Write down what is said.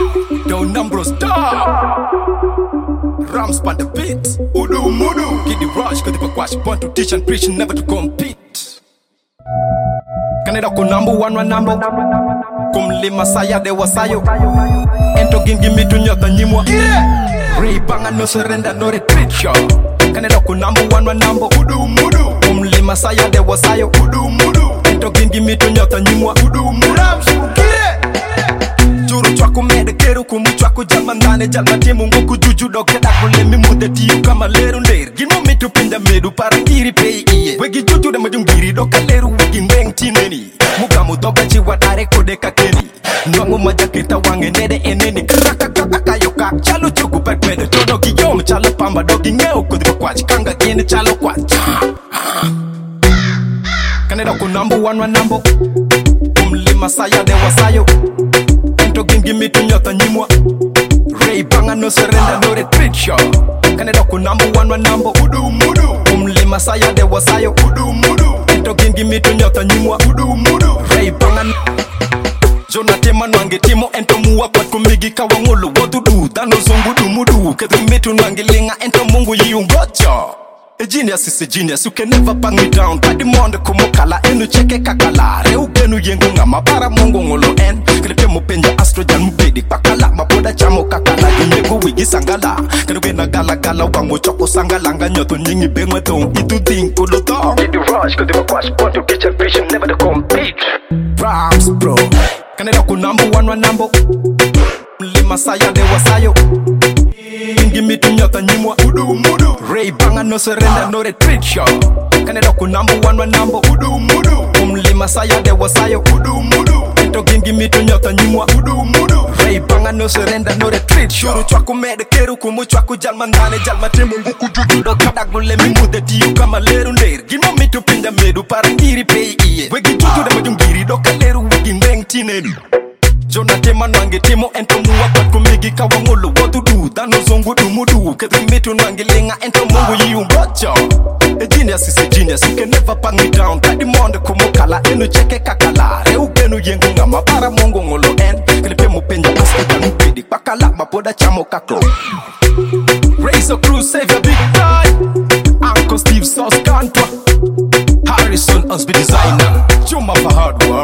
Down numbers star. Rams pan the beat. Udu mudu. Kid the rush, cause the quash, born to teach and preach, never to compete. Canada ko number one number. Kumlima saya de wasayo. Ento give me to nyota nyimwa. Ray banga no surrender, no retreat, yo. Canada ko number one number. Udu mudu. Kumlima saya de wasayo. Udu mudu. Ento give me to nyota nyimwa. Udu mudu. Rams Juru chwaku mede keru kumu chwaku jalmandane jalmatimu ngoku juju doke dakule mi mude tiyu kama leru ler Gino mitu pinda medu parangiri pei iye Wegi juju da majungiri doka leru wegi ngeng tineni Mugamu doka chiwa dare kode kakeni Nwangu majakita wange nede eneni Krakakaka yoka chalo chugu pekwede Tono giyom chalo pamba dogi ngeo kodi kwa kanga gine chalo kwa Kaneda ku number one number Umlima saya de wasayo Ento give me to nyota nyimwa Ray banga no surrender no retreat yo Kaneda ku number one number Udu mudu Umlima saya de wasayo Udu mudu Ento give me to nyota nyimwa Udu mudu Ray banga Jonatema nwange timo ento muwa kwa kumigi kawa ngolo Wodudu dano zungu dumudu Kedu mitu nwange linga ento mungu yiungocho A genius is a genius, you can never bang me down. Kadi monde kumukala, enu cheke kakala. Reu genu yengu nga mabara mungu ngolo en. Krepe mupenja astrojan mubedi pakala. Maboda chamo kakala, yunyeku wigi sangala. Kenu gena gala gala, wangu choko sangala. Nga nyoto nyingi bengwe tong, itu dinko lo dong. Get the rush, cause they were quash, born to teach and preach, never to compete. Rams bro, kaneda ku number one number. Lima saya de wasayo. Give me to nyota nyimwa Udu mudu Ray banga no surrender no retreat yo Kaneda ku number one number Udu mudu Umlima saya de wasayo Udu mudu Ento give me to nyota nyimwa Udu mudu Ray banga no surrender no retreat Shuru chwaku mede keru kumu chwaku jalmandane jalmatimu nguku juju do kadagule mi mude tiyu kama leru ler Gino mitu pinda medu parangiri pei iye Wegi juju da majungiri do kaleru wegi ngeng tineni Jonatema nwange timo ento muwa kwa kumigi kawa ngolo Wodudu dano zongu dumudu Kedu mitu nwange linga ento mungu yiungocho A genius is a genius, you can never bang me down Kadi monde kumukala, enu cheke kakala Reu genu yengu nga mabara mungu ngolo en Kelepe mupenja askita nubedi Pakala maboda chamo kaklo Razor Crew save your big guy Uncle Steve Sauce Kantwa Harrison Osby designer Chuma for hard work